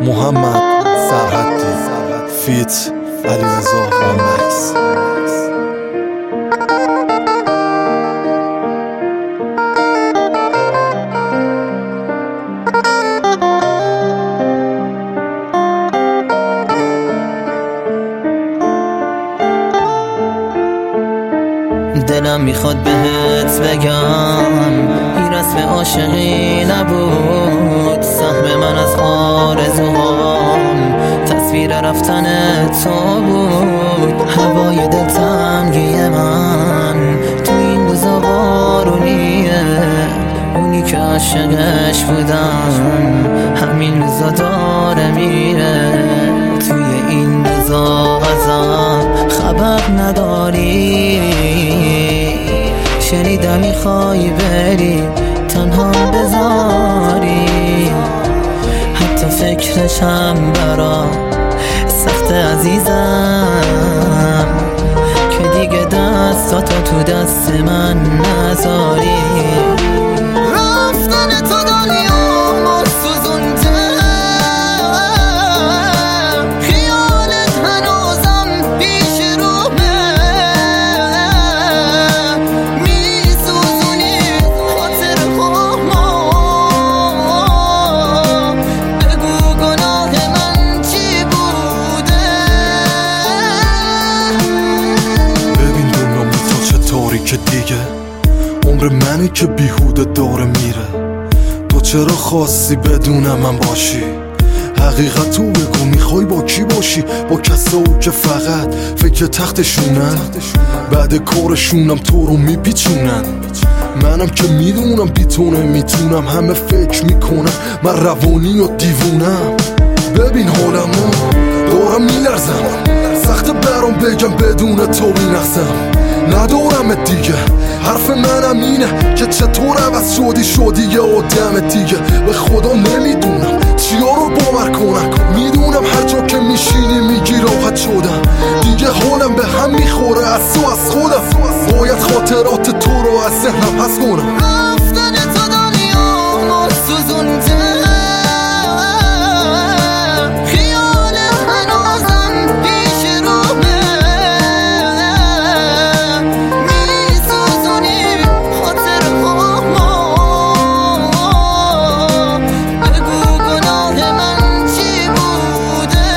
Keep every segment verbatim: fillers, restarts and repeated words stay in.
محمد سرحدی فیت علیرضا وانمکس. دلم میخواد بهت بگم این رسم عاشقی نبود، سهم من از آرزوهام تصویر رفتن تو بود. هوای دل تنگی من تو این روزا بارونیه، اونی که عاشقش بودم همین روزا داره میره. توی این روزا ازم خبر نداری، شنیدم میخوای بری تنها بذاری، حتی فکرشم برا سخت عزیزم که دیگه دستاتو تو دست من نذاری. رفتن تو دنیا ما سوزونده، خیالت هنوزم پیش رومه، میسوزونی خاطر ما. بگو گناه من چی بوده؟ ببین دنیا میتا چه تاریکه دیگه، عمر منی که بیهوده داره میره. تو چرا خواستی بدونم من باشی؟ حقیقتو بگو، میخوای با کی باشی؟ با کسایی که فقط فکر تختشونن، بعد کارشونم تو رو میپیچونن. منم که میدونم بی تو نمیتونم، همه فکر میکنم من روانی و دیوونم. ببین حالمو دارم میلرزم، سخت برام بگم بدون تو بینقصم. ندارم دیگه، حرف منم اینه که چطور عوض شدی شدی یه آدم دیگه. به خدا نمیدونم چیا رو باور کنم، میدونم هر جا که میشینی میگی راحت شدم. دیگه حالم به هم میخوره از تو از خودم، باید خاطرات تو رو از ذهنم حذف کنم. رفتن تو دنیا ما سوزونده، خیال هنوزم پیش رومه، میسوزونی خاطر ما. بگو گناه من چی بوده؟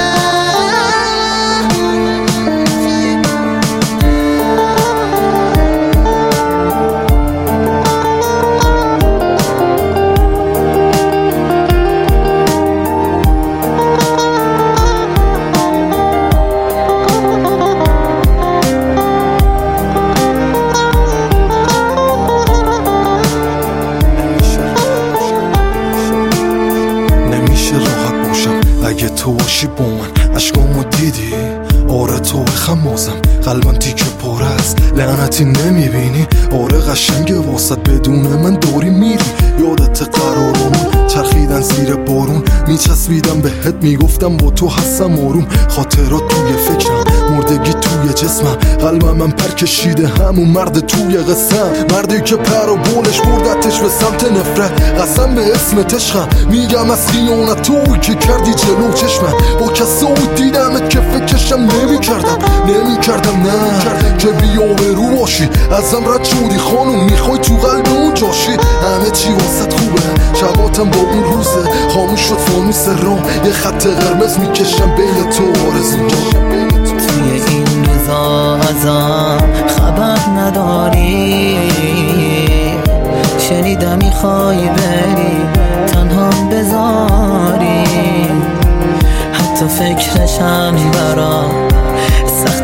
اگه تو باشی با من عشقامو دیدی، آره تو خمازم قلبم تیکه پاره است، لعنتی نمیبینی؟ آره قشنگه واسط بدون من داری میری. یادت قرارمون چرخیدن زیر بارون، میچسبیدم بهت میگفتم با تو هستم آروم. خاطرات توی فکرم، مردگی توی جسمم، قلبم من پر کشیده همون مرد توی قسم. مردی که پر و بولش بردتش به سمت نفرت، قسم به اسم عشقم میگم از خیانت توی که کردی جلو چشمم. با کسایی دیدمت که فکرشم نمی کردم نمی کردم نه که بیا به رو باشی. ازم رد شدی خانم، میخوای تو قلب اون جاشی. همه چی واسط خوبه، شباتم با اون روزه، خاموش شد فانوس رام، یه خط قرمز میکشم بین تو آرزو. توی این روزا ازم خبر نداری، شنیدم میخوای بری تنها بذاری، حتی فکرشم برا سخت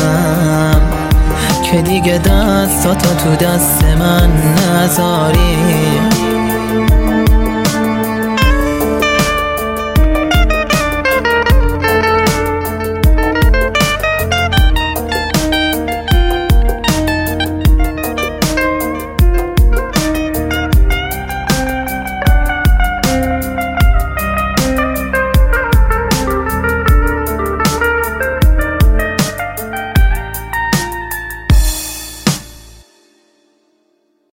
عزیزم که دیگه دستاتو تو دست من نذاری.